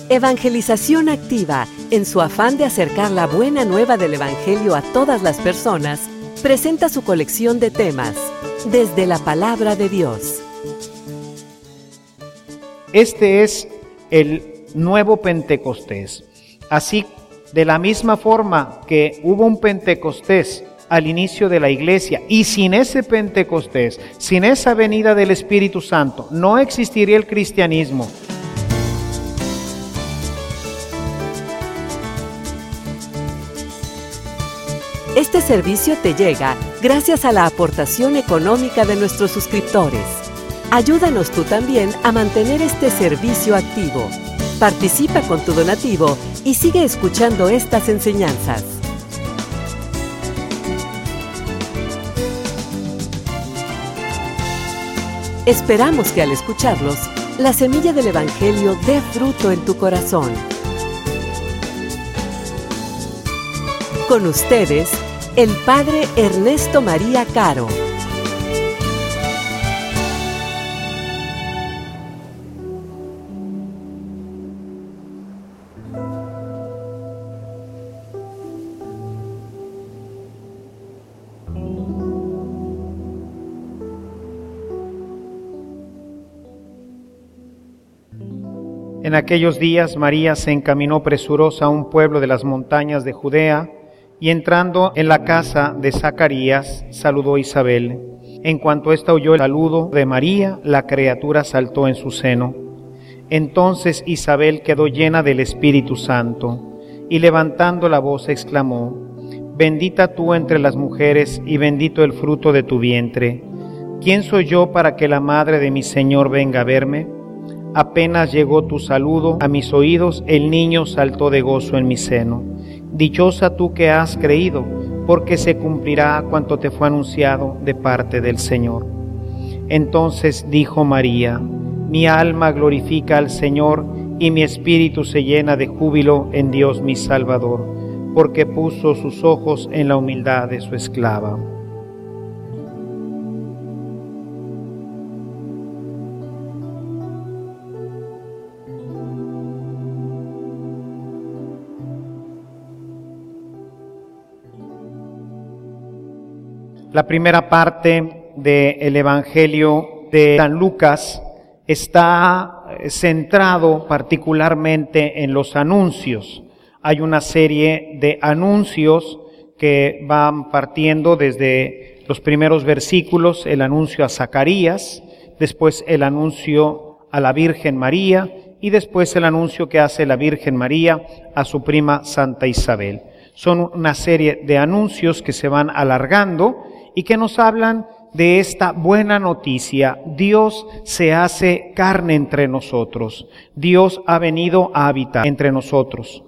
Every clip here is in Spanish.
Evangelización Activa, en su afán de acercar la buena nueva del Evangelio a todas las personas, presenta su colección de temas, desde la Palabra de Dios. Este es el nuevo Pentecostés. Así, de la misma forma que hubo un Pentecostés al inicio de la iglesia, y sin ese Pentecostés, sin esa venida del Espíritu Santo, no existiría el cristianismo. Este servicio te llega gracias a la aportación económica de nuestros suscriptores. Ayúdanos tú también a mantener este servicio activo. Participa con tu donativo y sigue escuchando estas enseñanzas. Esperamos que al escucharlos, la semilla del Evangelio dé fruto en tu corazón. Con ustedes, el Padre Ernesto María Caro. En aquellos días María se encaminó presurosa a un pueblo de las montañas de Judea, y entrando en la casa de Zacarías, saludó a Isabel. En cuanto ésta oyó el saludo de María, la criatura saltó en su seno. Entonces Isabel quedó llena del Espíritu Santo, y levantando la voz exclamó: Bendita tú entre las mujeres, y bendito el fruto de tu vientre. ¿Quién soy yo para que la madre de mi Señor venga a verme? Apenas llegó tu saludo a mis oídos, el niño saltó de gozo en mi seno. Dichosa tú que has creído, porque se cumplirá cuanto te fue anunciado de parte del Señor. Entonces dijo María: Mi alma glorifica al Señor, y mi espíritu se llena de júbilo en Dios mi Salvador, porque puso sus ojos en la humildad de su esclava. La primera parte del Evangelio de San Lucas está centrado particularmente en los anuncios. Hay una serie de anuncios que van partiendo desde los primeros versículos, el anuncio a Zacarías, después el anuncio a la Virgen María y después el anuncio que hace la Virgen María a su prima Santa Isabel. Son una serie de anuncios que se van alargando y que nos hablan de esta buena noticia. Dios se hace carne entre nosotros. Dios ha venido a habitar entre nosotros.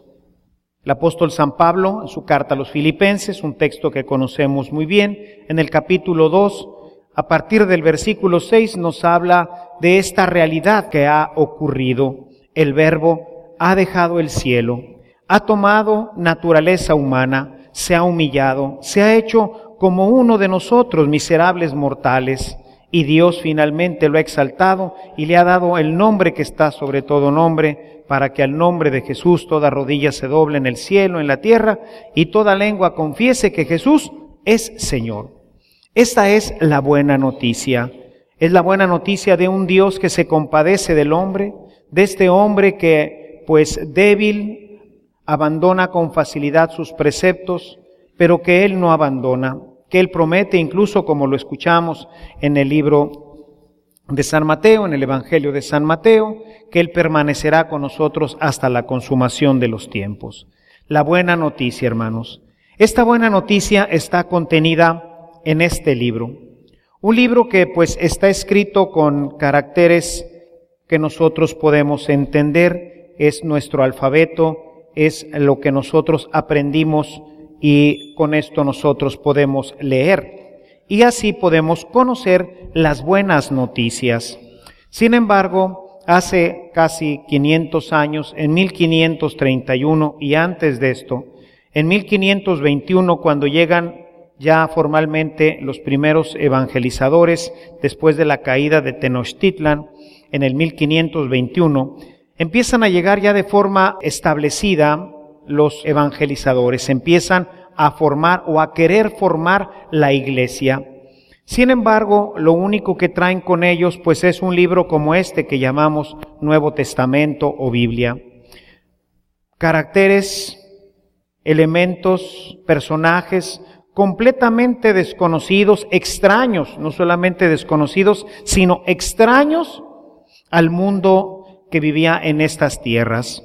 El apóstol San Pablo, en su carta a los Filipenses, un texto que conocemos muy bien, en el capítulo 2, a partir del versículo 6, nos habla de esta realidad que ha ocurrido. El Verbo ha dejado el cielo, ha tomado naturaleza humana, se ha humillado, se ha hecho como uno de nosotros, miserables mortales, y Dios finalmente lo ha exaltado y le ha dado el nombre que está sobre todo nombre, para que al nombre de Jesús toda rodilla se doble en el cielo, en la tierra, y toda lengua confiese que Jesús es Señor. Esta es la buena noticia. Es la buena noticia de un Dios que se compadece del hombre, de este hombre que, pues débil, abandona con facilidad sus preceptos, pero que Él no abandona, que Él promete, incluso como lo escuchamos en el libro de San Mateo, en el Evangelio de San Mateo, que Él permanecerá con nosotros hasta la consumación de los tiempos. La buena noticia, hermanos. Esta buena noticia está contenida en este libro. Un libro que pues está escrito con caracteres que nosotros podemos entender, es nuestro alfabeto, es lo que nosotros aprendimos y con esto nosotros podemos leer y así podemos conocer las buenas noticias. Sin embargo, hace casi 500 años, en 1531 y antes de esto, en 1521, cuando llegan ya formalmente los primeros evangelizadores después de la caída de Tenochtitlan, en el 1521, Empiezan a llegar ya de forma establecida los evangelizadores, empiezan a formar o a querer formar la iglesia. Sin embargo, lo único que traen con ellos pues es un libro como este que llamamos Nuevo Testamento o Biblia. Caracteres, elementos, personajes completamente desconocidos, extraños, no solamente desconocidos, sino extraños al mundo que vivía en estas tierras.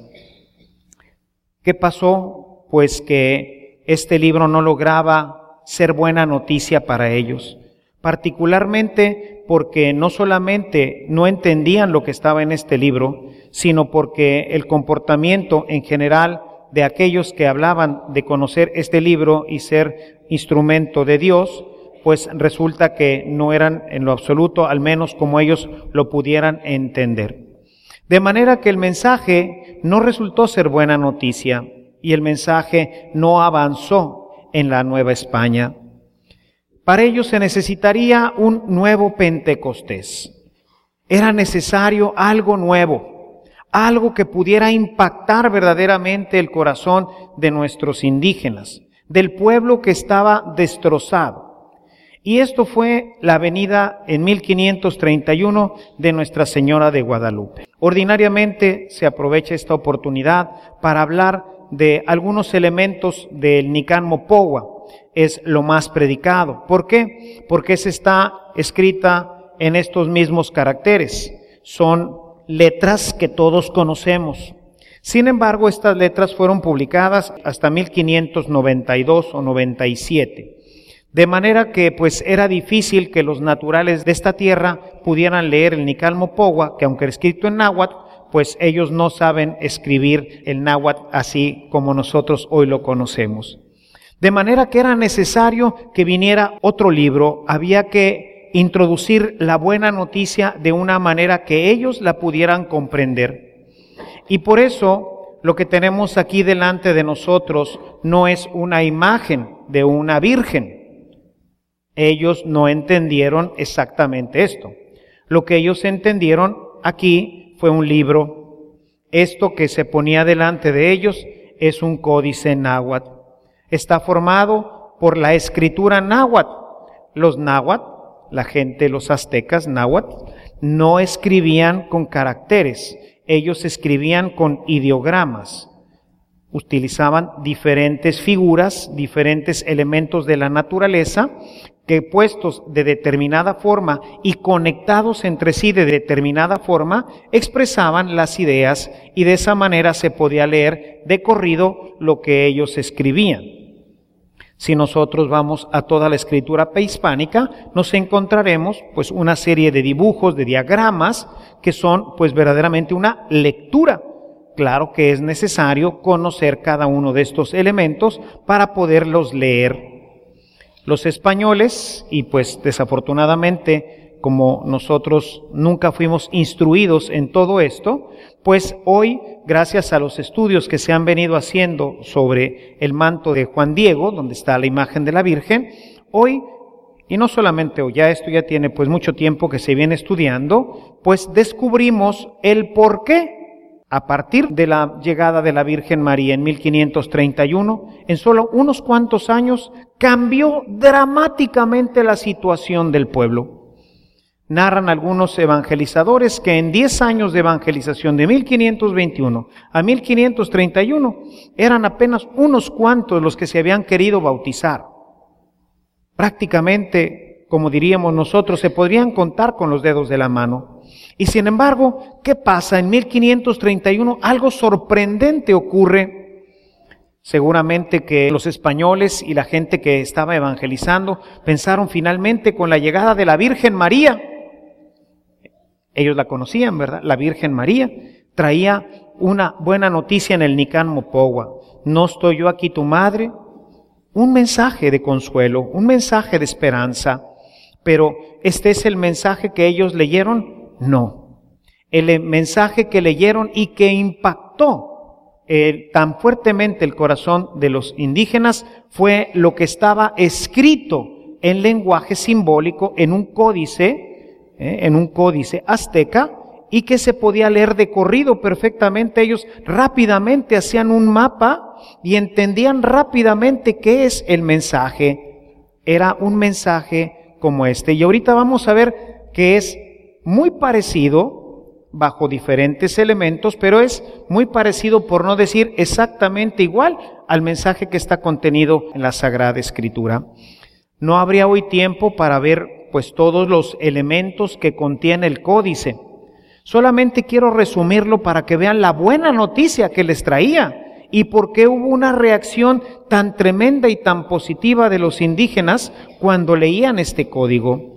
¿Qué pasó? Pues que este libro no lograba ser buena noticia para ellos, particularmente porque no solamente no entendían lo que estaba en este libro, sino porque el comportamiento en general de aquellos que hablaban de conocer este libro y ser instrumento de Dios, pues resulta que no eran en lo absoluto, al menos como ellos lo pudieran entender. De manera que el mensaje no resultó ser buena noticia y el mensaje no avanzó en la Nueva España. Para ello se necesitaría un nuevo Pentecostés. Era necesario algo nuevo, algo que pudiera impactar verdaderamente el corazón de nuestros indígenas, del pueblo que estaba destrozado. Y esto fue la venida en 1531 de Nuestra Señora de Guadalupe. Ordinariamente se aprovecha esta oportunidad para hablar de algunos elementos del Nican Mopogua. Es lo más predicado. ¿Por qué? Porque esa está escrita en estos mismos caracteres. Son letras que todos conocemos. Sin embargo, estas letras fueron publicadas hasta 1592 o 97. De manera que pues era difícil que los naturales de esta tierra pudieran leer el Nican Mopogua, que aunque escrito en náhuatl, pues ellos no saben escribir el náhuatl así como nosotros hoy lo conocemos. De manera que era necesario que viniera otro libro, había que introducir la buena noticia de una manera que ellos la pudieran comprender. Y por eso lo que tenemos aquí delante de nosotros no es una imagen de una virgen. Ellos no entendieron exactamente esto. Lo que ellos entendieron aquí fue un libro. Esto que se ponía delante de ellos es un códice náhuatl. Está formado por la escritura náhuatl. Los náhuatl, la gente, los aztecas náhuatl, no escribían con caracteres. Ellos escribían con ideogramas. Utilizaban diferentes figuras, diferentes elementos de la naturaleza, que puestos de determinada forma y conectados entre sí de determinada forma, expresaban las ideas y de esa manera se podía leer de corrido lo que ellos escribían. Si nosotros vamos a toda la escritura prehispánica, nos encontraremos pues una serie de dibujos, de diagramas, que son pues verdaderamente una lectura. Claro que es necesario conocer cada uno de estos elementos para poderlos leer. Los españoles, y pues desafortunadamente, como nosotros nunca fuimos instruidos en todo esto, pues hoy, gracias a los estudios que se han venido haciendo sobre el manto de Juan Diego, donde está la imagen de la Virgen, hoy, y no solamente hoy, ya esto ya tiene pues mucho tiempo que se viene estudiando, pues descubrimos el por qué. A partir de la llegada de la Virgen María en 1531, en solo unos cuantos años, cambió dramáticamente la situación del pueblo. Narran algunos evangelizadores que en 10 años de evangelización, de 1521 a 1531, eran apenas unos cuantos los que se habían querido bautizar. Prácticamente, como diríamos nosotros, se podrían contar con los dedos de la mano. Y sin embargo, ¿qué pasa? En 1531 algo sorprendente ocurre. Seguramente que los españoles y la gente que estaba evangelizando pensaron finalmente con la llegada de la Virgen María. Ellos la conocían, ¿verdad? La Virgen María traía una buena noticia en el Nican Mopogua. No estoy yo aquí tu madre. Un mensaje de consuelo, un mensaje de esperanza. Pero ¿este es el mensaje que ellos leyeron? No. El mensaje que leyeron y que impactó tan fuertemente el corazón de los indígenas fue lo que estaba escrito en lenguaje simbólico en un códice azteca, y que se podía leer de corrido perfectamente. Ellos rápidamente hacían un mapa y entendían rápidamente qué es el mensaje. Era un mensaje como este. Y ahorita vamos a ver que es muy parecido, bajo diferentes elementos, pero es muy parecido, por no decir exactamente igual, al mensaje que está contenido en la Sagrada Escritura. No habría hoy tiempo para ver pues todos los elementos que contiene el códice. Solamente quiero resumirlo para que vean la buena noticia que les traía y por qué hubo una reacción tan tremenda y tan positiva de los indígenas cuando leían este código.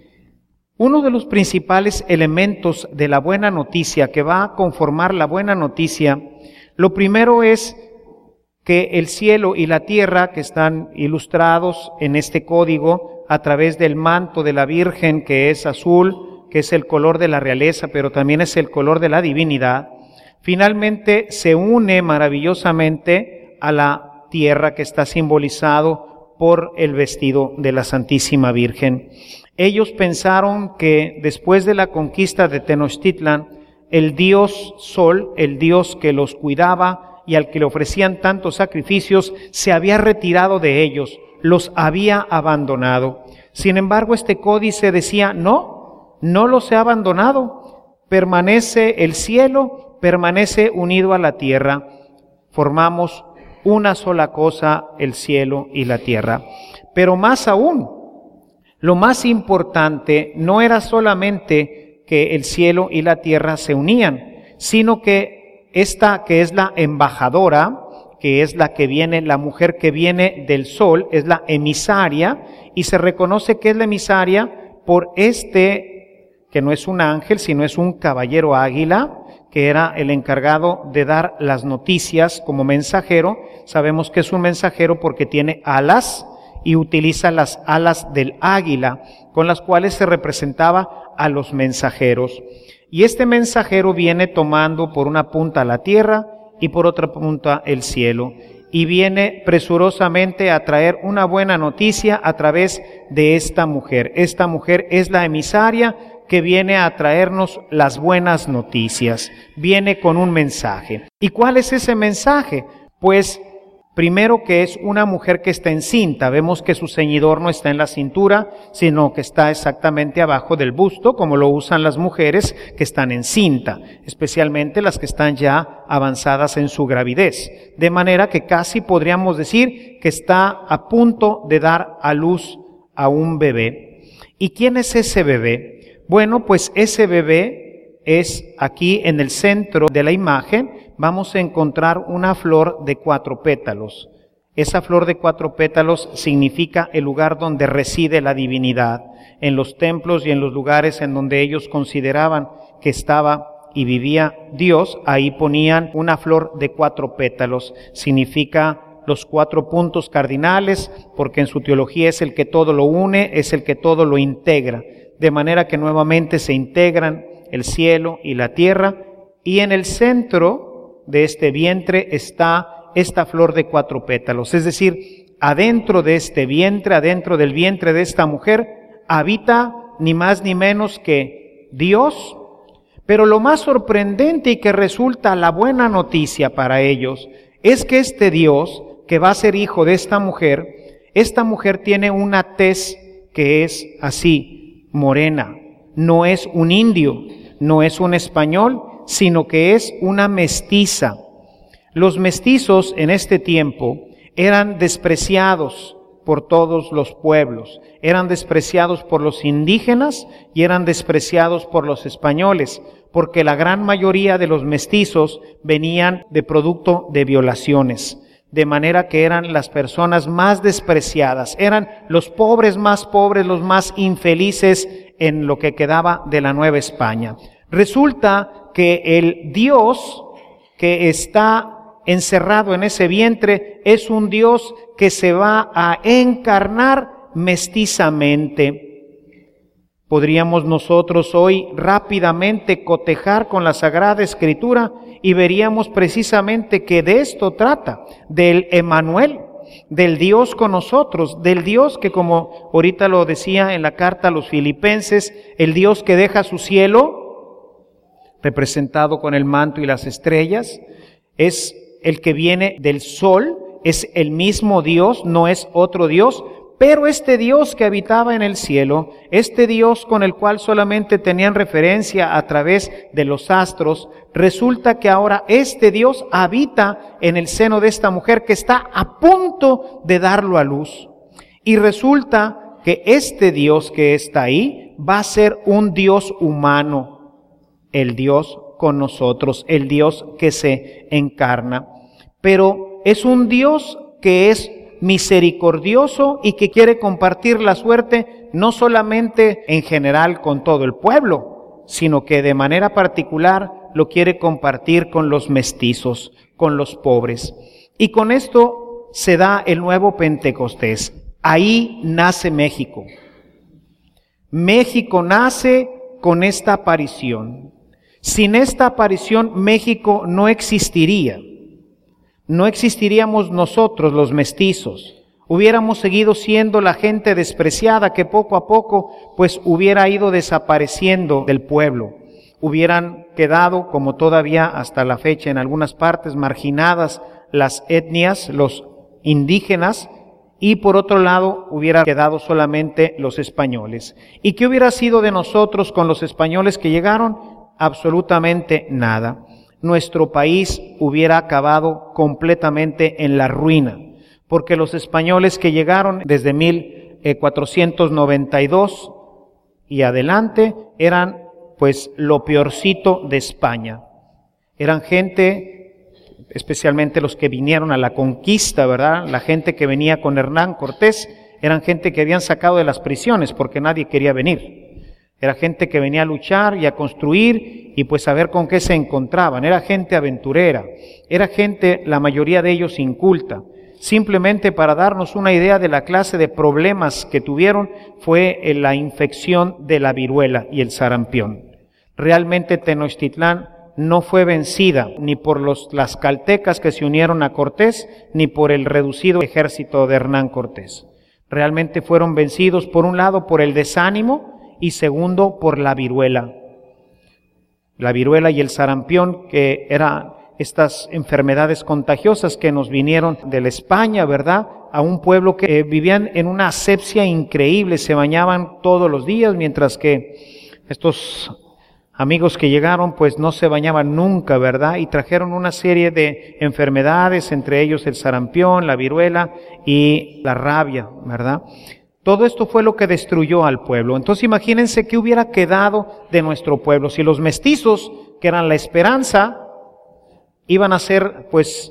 Uno de los principales elementos de la buena noticia que va a conformar la buena noticia, lo primero es que el cielo y la tierra, que están ilustrados en este código a través del manto de la Virgen, que es azul, que es el color de la realeza, pero también es el color de la divinidad, finalmente se une maravillosamente a la tierra, que está simbolizado por el vestido de la Santísima Virgen. Ellos pensaron que después de la conquista de Tenochtitlan, el dios Sol, el dios que los cuidaba y al que le ofrecían tantos sacrificios, se había retirado de ellos, los había abandonado. Sin embargo, este códice decía, no los he abandonado, permanece el cielo, permanece unido a la tierra, formamos una sola cosa, el cielo y la tierra. Pero más aún, lo más importante no era solamente que el cielo y la tierra se unían, sino que esta que es la embajadora, que es la que viene, la mujer que viene del sol, es la emisaria, y se reconoce que es la emisaria por que no es un ángel, sino es un caballero águila, que era el encargado de dar las noticias como mensajero. Sabemos que es un mensajero porque tiene alas, y utiliza las alas del águila, con las cuales se representaba a los mensajeros. Y este mensajero viene tomando por una punta la tierra y por otra punta el cielo, y viene presurosamente a traer una buena noticia a través de esta mujer. Esta mujer es la emisaria que viene a traernos las buenas noticias, viene con un mensaje. ¿Y cuál es ese mensaje? Pues primero, que es una mujer que está encinta. Vemos que su ceñidor no está en la cintura, sino que está exactamente abajo del busto, como lo usan las mujeres que están encinta, especialmente las que están ya avanzadas en su gravidez. De manera que casi podríamos decir que está a punto de dar a luz a un bebé. ¿Y quién es ese bebé? Bueno, pues ese bebé es aquí en el centro de la imagen. Vamos a encontrar una flor de 4 pétalos. Esa flor de 4 pétalos significa el lugar donde reside la divinidad. En los templos y en los lugares en donde ellos consideraban que estaba y vivía Dios, ahí ponían una flor de 4 pétalos. Significa los 4 puntos cardinales, porque en su teología es el que todo lo une, es el que todo lo integra. De manera que nuevamente se integran el cielo y la tierra, y en el centro de este vientre está esta flor de 4 pétalos. Es decir, adentro de este vientre, adentro del vientre de esta mujer, habita ni más ni menos que Dios. Pero lo más sorprendente y que resulta la buena noticia para ellos es que este Dios, que va a ser hijo de esta mujer tiene una tez que es así, morena. No es un indio, no es un español, sino que es una mestiza. Los mestizos en este tiempo eran despreciados por todos los pueblos, eran despreciados por los indígenas y eran despreciados por los españoles, porque la gran mayoría de los mestizos venían de producto de violaciones, de manera que eran las personas más despreciadas, eran los pobres más pobres, los más infelices en lo que quedaba de la Nueva España. Resulta que el Dios que está encerrado en ese vientre es un Dios que se va a encarnar mestizamente. Podríamos nosotros hoy rápidamente cotejar con la Sagrada Escritura y veríamos precisamente que de esto trata, del Emmanuel, del Dios con nosotros, del Dios que, como ahorita lo decía en la carta a los Filipenses, el Dios que deja su cielo representado con el manto y las estrellas, es el que viene del sol, es el mismo Dios, no es otro Dios, pero este Dios que habitaba en el cielo, este Dios con el cual solamente tenían referencia a través de los astros, resulta que ahora este Dios habita en el seno de esta mujer que está a punto de darlo a luz. Y resulta que este Dios que está ahí va a ser un Dios humano, el Dios con nosotros, el Dios que se encarna. Pero es un Dios que es misericordioso y que quiere compartir la suerte no solamente en general con todo el pueblo, sino que de manera particular lo quiere compartir con los mestizos, con los pobres. Y con esto se da el nuevo Pentecostés. Ahí nace México. México nace con esta aparición. Sin esta aparición, México no existiría. No existiríamos nosotros los mestizos. Hubiéramos seguido siendo la gente despreciada que poco a poco pues hubiera ido desapareciendo del pueblo. Hubieran quedado, como todavía hasta la fecha en algunas partes, marginadas las etnias, los indígenas, y por otro lado hubiera quedado solamente los españoles. ¿Y qué hubiera sido de nosotros con los españoles que llegaron? Absolutamente nada. Nuestro país hubiera acabado completamente en la ruina, porque los españoles que llegaron desde 1492 y adelante eran pues lo peorcito de España. Eran gente, especialmente los que vinieron a la conquista, ¿verdad? La gente que venía con Hernán Cortés, eran gente que habían sacado de las prisiones porque nadie quería venir. Era gente que venía a luchar y a construir y pues a ver con qué se encontraban. Era gente aventurera, era gente, la mayoría de ellos inculta. Simplemente para darnos una idea de la clase de problemas que tuvieron fue la infección de la viruela y el sarampión. Realmente Tenochtitlán no fue vencida ni por los tlaxcaltecas que se unieron a Cortés, ni por el reducido ejército de Hernán Cortés. Realmente fueron vencidos por un lado por el desánimo, y segundo, por la viruela. La viruela y el sarampión, que eran estas enfermedades contagiosas que nos vinieron de la España, ¿verdad? A un pueblo que vivían en una asepsia increíble, se bañaban todos los días, mientras que estos amigos que llegaron, pues no se bañaban nunca, ¿verdad? Y trajeron una serie de enfermedades, entre ellos el sarampión, la viruela y la rabia, ¿verdad? Todo esto fue lo que destruyó al pueblo. Entonces imagínense qué hubiera quedado de nuestro pueblo. Si los mestizos, que eran la esperanza, iban a ser pues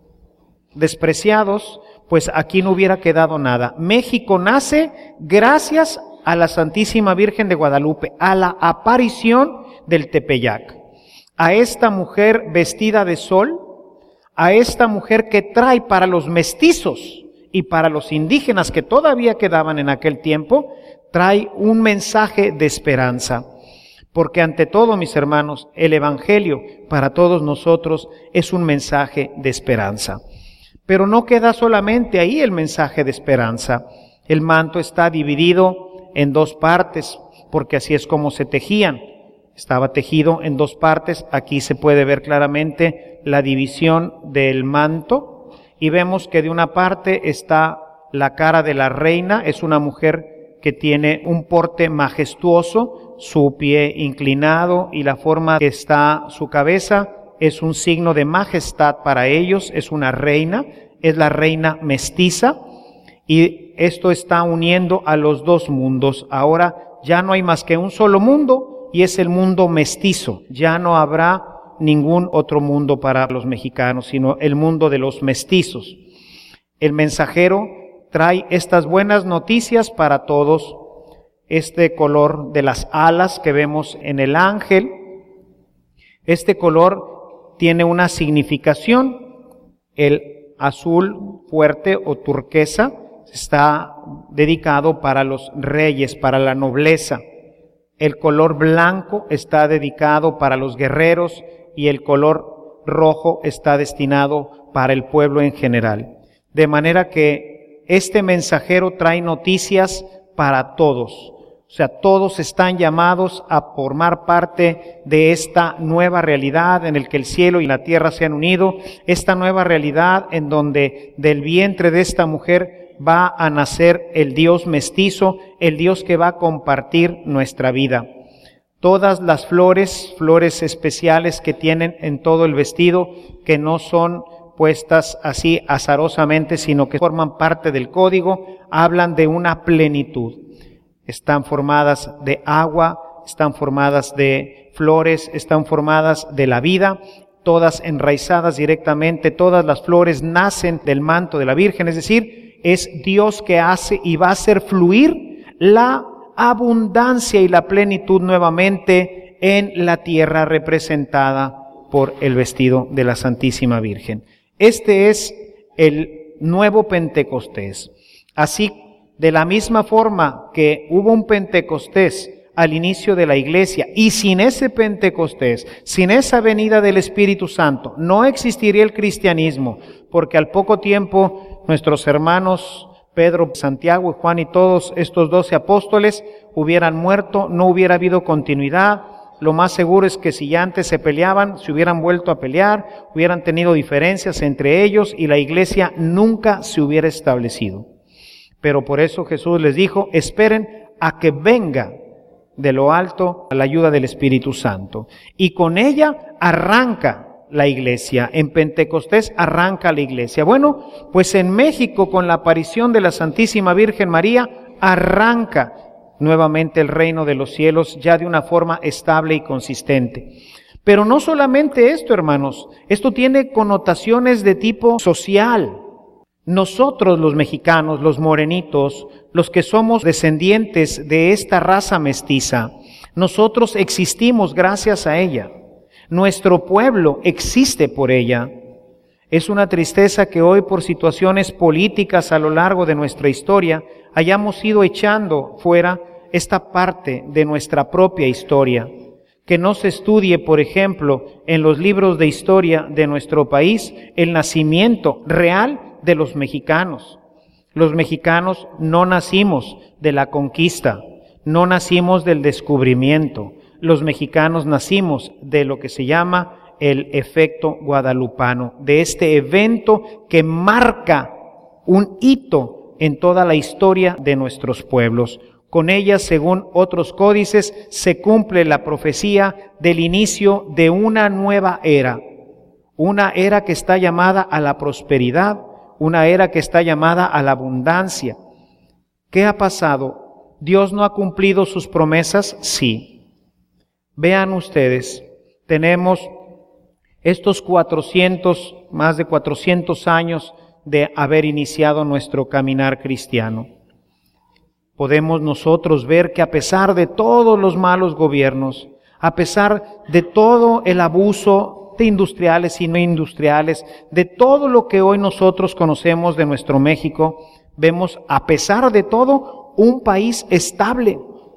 despreciados, pues aquí no hubiera quedado nada. México nace gracias a la Santísima Virgen de Guadalupe, a la aparición del Tepeyac, a esta mujer vestida de sol, a esta mujer que trae para los mestizos y para los indígenas que todavía quedaban en aquel tiempo, trae un mensaje de esperanza. Porque ante todo, mis hermanos, el Evangelio para todos nosotros es un mensaje de esperanza. Pero no queda solamente ahí el mensaje de esperanza. El manto está dividido en dos partes, porque así es como se tejían. Estaba tejido en dos partes. Aquí se puede ver claramente la división del manto. Y vemos que de una parte está la cara de la reina, es una mujer que tiene un porte majestuoso, su pie inclinado y la forma que está su cabeza es un signo de majestad para ellos, es una reina, es la reina mestiza y esto está uniendo a los dos mundos. Ahora ya no hay más que un solo mundo y es el mundo mestizo, ya no habrá ningún otro mundo para los mexicanos, sino el mundo de los mestizos. El mensajero trae estas buenas noticias para todos. Este color de las alas que vemos en el ángel, este color tiene una significación. El azul fuerte o turquesa está dedicado para los reyes, para la nobleza. El color blanco está dedicado para los guerreros y el color rojo está destinado para el pueblo en general. De manera que este mensajero trae noticias para todos. O sea, todos están llamados a formar parte de esta nueva realidad en el que el cielo y la tierra se han unido, esta nueva realidad en donde del vientre de esta mujer va a nacer el Dios mestizo, el Dios que va a compartir nuestra vida. Todas las flores especiales que tienen en todo el vestido, que no son puestas así azarosamente, sino que forman parte del código, hablan de una plenitud. Están formadas de agua, están formadas de flores, están formadas de la vida, todas enraizadas directamente, todas las flores nacen del manto de la Virgen, es decir, es Dios que hace y va a hacer fluir la abundancia y la plenitud nuevamente en la tierra representada por el vestido de la Santísima Virgen. Este es el nuevo Pentecostés. Así, de la misma forma que hubo un Pentecostés al inicio de la iglesia, y sin ese Pentecostés, sin esa venida del Espíritu Santo, no existiría el cristianismo, porque al poco tiempo nuestros hermanos Pedro, Santiago y Juan y todos estos 12 apóstoles hubieran muerto, no hubiera habido continuidad. Lo más seguro es que si ya antes se peleaban, se hubieran vuelto a pelear, hubieran tenido diferencias entre ellos y la iglesia nunca se hubiera establecido. Pero por eso Jesús les dijo, esperen a que venga de lo alto la ayuda del Espíritu Santo. Y con ella arranca la iglesia. En Pentecostés arranca la iglesia. Bueno, pues en México, con la aparición de la Santísima Virgen María, arranca nuevamente el reino de los cielos ya de una forma estable y consistente. Pero no solamente esto, hermanos, esto tiene connotaciones de tipo social. Nosotros los mexicanos, los morenitos, los que somos descendientes de esta raza mestiza, nosotros existimos gracias a ella. Nuestro pueblo existe por ella. Es una tristeza que hoy, por situaciones políticas a lo largo de nuestra historia, hayamos ido echando fuera esta parte de nuestra propia historia. Que no se estudie, por ejemplo, en los libros de historia de nuestro país, el nacimiento real de los mexicanos. Los mexicanos no nacimos de la conquista, no nacimos del descubrimiento. Los mexicanos nacimos de lo que se llama el efecto guadalupano, de este evento que marca un hito en toda la historia de nuestros pueblos. Con ella, según otros códices, se cumple la profecía del inicio de una nueva era. Una era que está llamada a la prosperidad, una era que está llamada a la abundancia. ¿Qué ha pasado? ¿Dios no ha cumplido sus promesas? Sí. Vean ustedes, tenemos estos más de 400 años de haber iniciado nuestro caminar cristiano. Podemos nosotros ver que a pesar de todos los malos gobiernos, a pesar de todo el abuso de industriales y no industriales, de todo lo que hoy nosotros conocemos de nuestro México, vemos a pesar de todo un país estable.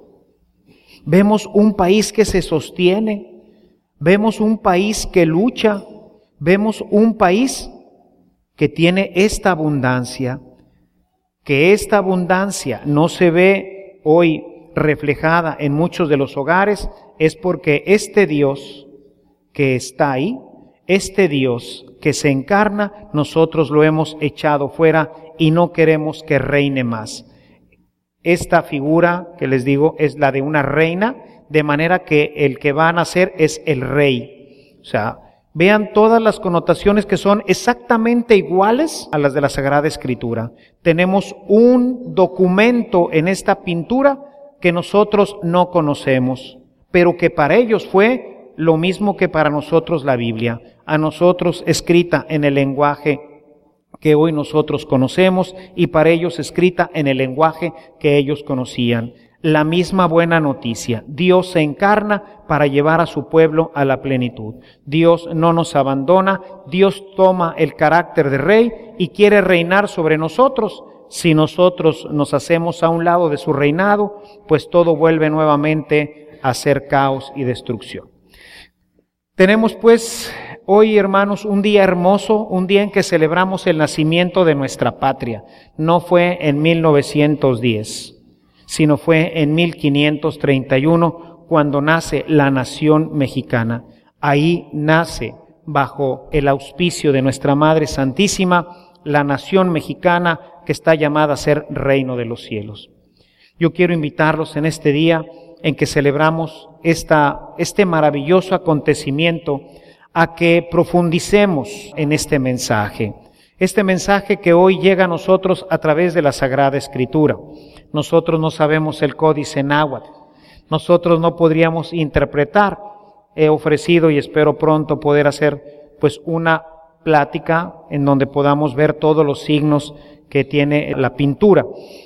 Vemos un país que se sostiene, vemos un país que lucha, vemos un país que tiene esta abundancia. Que esta abundancia no se ve hoy reflejada en muchos de los hogares es porque este Dios que está ahí, este Dios que se encarna, nosotros lo hemos echado fuera y no queremos que reine más. Esta figura que les digo es la de una reina, de manera que el que va a nacer es el rey. O sea, vean todas las connotaciones que son exactamente iguales a las de la Sagrada Escritura. Tenemos un documento en esta pintura que nosotros no conocemos, pero que para ellos fue lo mismo que para nosotros la Biblia, a nosotros escrita en el lenguaje que hoy nosotros conocemos y para ellos escrita en el lenguaje que ellos conocían. La misma buena noticia, Dios se encarna para llevar a su pueblo a la plenitud. Dios no nos abandona, Dios toma el carácter de rey y quiere reinar sobre nosotros. Si nosotros nos hacemos a un lado de su reinado, pues todo vuelve nuevamente a ser caos y destrucción. Tenemos pues hoy, hermanos, un día hermoso, un día en que celebramos el nacimiento de nuestra patria. No fue en 1910, sino fue en 1531 cuando nace la nación mexicana. Ahí nace, bajo el auspicio de nuestra Madre Santísima, la nación mexicana que está llamada a ser reino de los cielos. Yo quiero invitarlos en este día en que celebramos este maravilloso acontecimiento a que profundicemos en este mensaje que hoy llega a nosotros a través de la Sagrada Escritura. Nosotros no sabemos el códice náhuatl, nosotros no podríamos interpretar. He ofrecido y espero pronto poder hacer una plática en donde podamos ver todos los signos que tiene la pintura.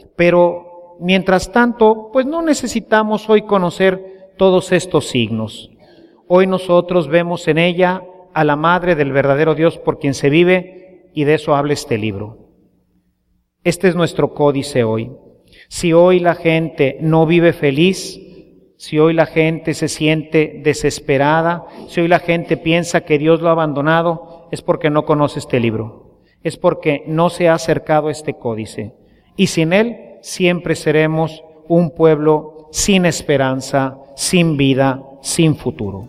Pero mientras tanto, no necesitamos hoy conocer todos estos signos. Hoy nosotros vemos en ella a la Madre del verdadero Dios por quien se vive, y de eso habla este libro. Este es nuestro códice hoy. Si hoy la gente no vive feliz, si hoy la gente se siente desesperada, si hoy la gente piensa que Dios lo ha abandonado, es porque no conoce este libro, es porque no se ha acercado a este códice. Y sin él siempre seremos un pueblo sin esperanza, sin vida, sin futuro.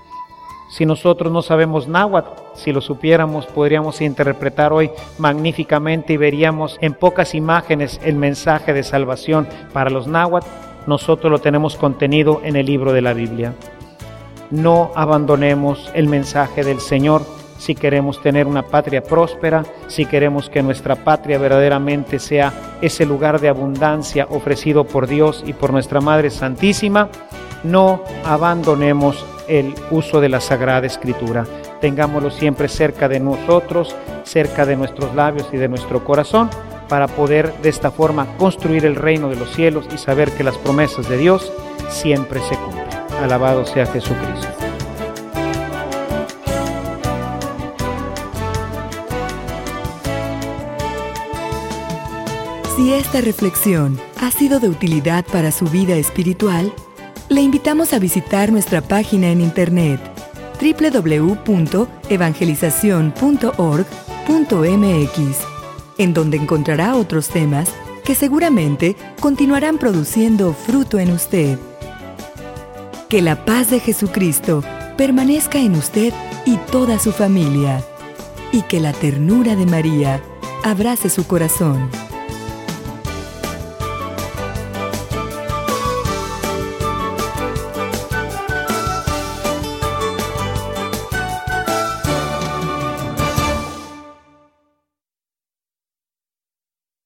Si nosotros no sabemos náhuatl, si lo supiéramos, podríamos interpretar hoy magníficamente y veríamos en pocas imágenes el mensaje de salvación para los náhuatl. Nosotros lo tenemos contenido en el libro de la Biblia. No abandonemos el mensaje del Señor si queremos tener una patria próspera, si queremos que nuestra patria verdaderamente sea ese lugar de abundancia ofrecido por Dios y por nuestra Madre Santísima. No abandonemos el uso de la Sagrada Escritura. Tengámoslo siempre cerca de nosotros, cerca de nuestros labios y de nuestro corazón, para poder de esta forma construir el reino de los cielos y saber que las promesas de Dios siempre se cumplen. Alabado sea Jesucristo. Si esta reflexión ha sido de utilidad para su vida espiritual, le invitamos a visitar nuestra página en internet www.evangelizacion.org.mx, en donde encontrará otros temas que seguramente continuarán produciendo fruto en usted. Que la paz de Jesucristo permanezca en usted y toda su familia, y que la ternura de María abrace su corazón.